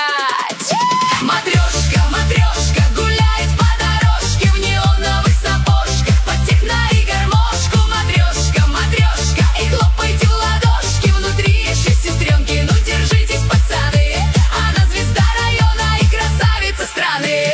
Матрешка, матрешка гуляет по дорожке в неоновых сапожках под техно и гармошку. Матрешка, матрешка, и хлопайте в ладошки, внутри еще сестренки, ну держитесь, пацаны. Она звезда района и красавица страны.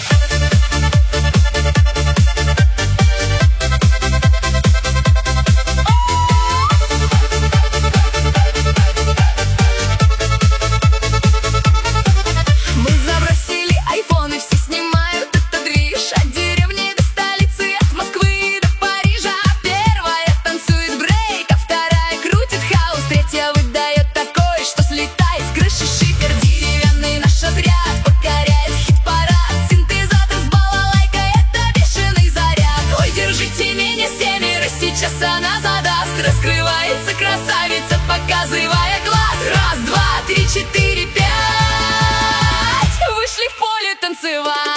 Сейчас она задаст, раскрывается красавица, показывая глаз. Раз, два, три, четыре, пять. Вышли в поле танцевать.